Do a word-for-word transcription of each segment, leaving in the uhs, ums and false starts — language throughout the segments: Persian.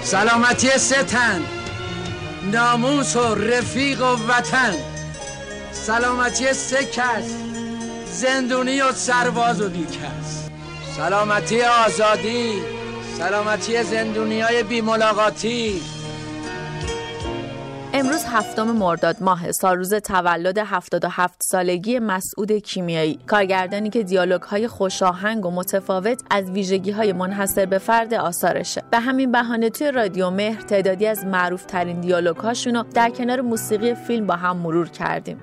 سلامتی سه تن، ناموس و رفیق و وطن. سلامتی سه کس، زندونی و سرباز و بیکس. سلامتی آزادی، سلامتی زندونیای بی ملاقاتی. امروز هفتم مرداد ماه، سالروز تولد هفتاد و هفت سالگی مسعود کیمیایی، کارگردانی که دیالوگ‌های خوشاهنگ و متفاوت از ویژگی‌های منحصر به فرد آثارشه. به همین بهانه توی رادیو مهر تعدادی از معروف‌ترین دیالوگ‌هاشون رو در کنار موسیقی فیلم با هم مرور کردیم.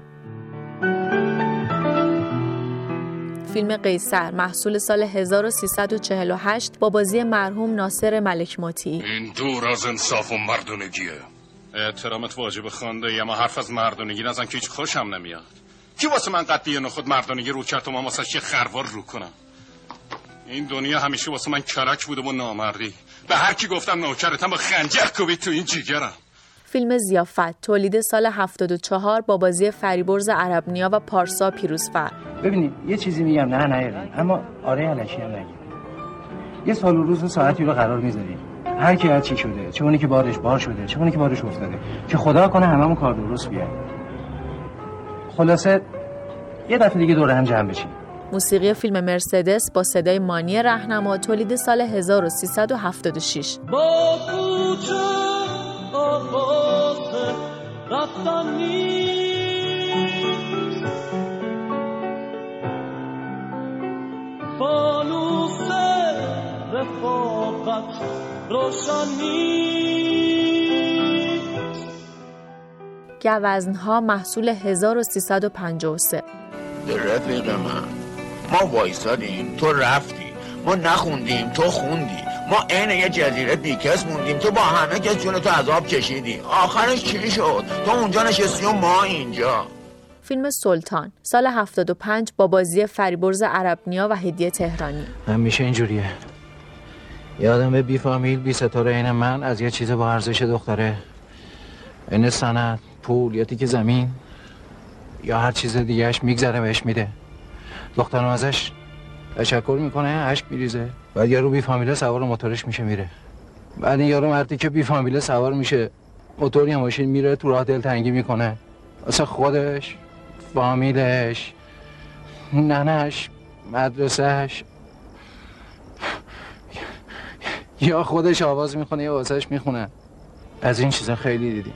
فیلم قیصر محصول سال هزار و سیصد و چهل و هشت با بازی مرحوم ناصر ملک مطیعی. این دور از انصاف و مردونگیه. احترامت واجب خانده، اما حرف از مردونگی نزن که هیچ خوشم نمیاد. کی واسه من قطعی نخود مردونگی رو کرد و من واسه چه خروار رو کنم؟ این دنیا همیشه واسه من کرک بوده و نامردی. به هر کی گفتم نوکرتم با خنجر کوبید تو این جیگرم. فیلم ضیافت تولید سال هفتاد و چهار با بازی فریبرز عربنیا و پارسا پیروزفر. ببینید یه چیزی میگم، نه نه اما آره الکی هم نگید. یه سال و روز و ساعتی رو قرار میذاریم، هر کی هر چی شده، چه اونی که بارش بار شده، چه اونی که بارش افتاده، که خدا کنه هممون کار درست بیاد. خلاصه یه دفعه دیگه دور هم جمع بشیم. موسیقی فیلم مرسدس با صدای مانی رهنما تولید سال هزار و سیصد و هفتاد و شش. با کوچه آغاز رفتن نیست، فانوس رفاقت روشن نیست. گوزن‌ها محصول هزار و سیصد و پنجاه و سه. رفیق من، ما وایسادیم تو رفتی، ما نخوندیم تو خوندی، ما عین یه جزیره بیکس موندیم، تو با همه کس جون تو عذاب کشیدی، آخرش چی شد؟ تو اونجا نشستی و ما اینجا. فیلم سلطان سال هفتاد و پنج با بازی فریبرز عربنیا و هدیه تهرانی. همیشه اینجوریه، یه آدم بی فامیل بی ستاره این من از یه چیز با ارزش دختره، این سند، پول یا تیک زمین یا هر چیز دیگهش میگذره بهش میده. دخترم ازش تشکر میکنه، اشک میریزه، بعد یارو بی فامیله سوار موتورش میشه میره. بعد این یارو مردی که بی فامیله سوار میشه موتور یا ماشین میره تو راه دلتنگی میکنه واسه خودش، فامیلش، ننش، مدرسهش، یا خودش آواز میخونه یا واسهش میخونه. از این چیزا خیلی دیدیم.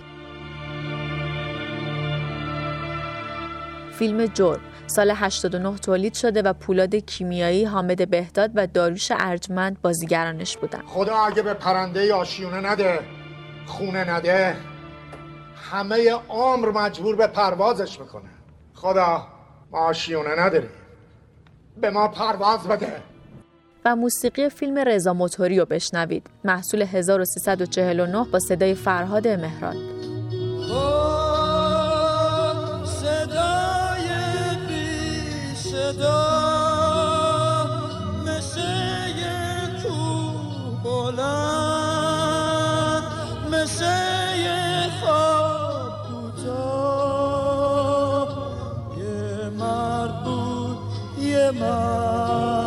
فیلم جرم سال هشتاد و نه تولید شده و پولاد کیمیایی، حامد بهداد و داریوش ارجمند بازیگرانش بودن. خدا اگه به پرنده آشیونه نده، خونه نده، همه عمر مجبور به پروازش میکنه. خدا ما آشیونه نداریم، به ما پرواز بده. و موسیقی فیلم رضا موتوری رو بشنوید، محصول هزار و سیصد و چهل و نه با صدای فرهاد مهران. صدای بی صدا مثل یه کوه بلند، مثل یه خواب کوتاه، یه مرد بود یه مرد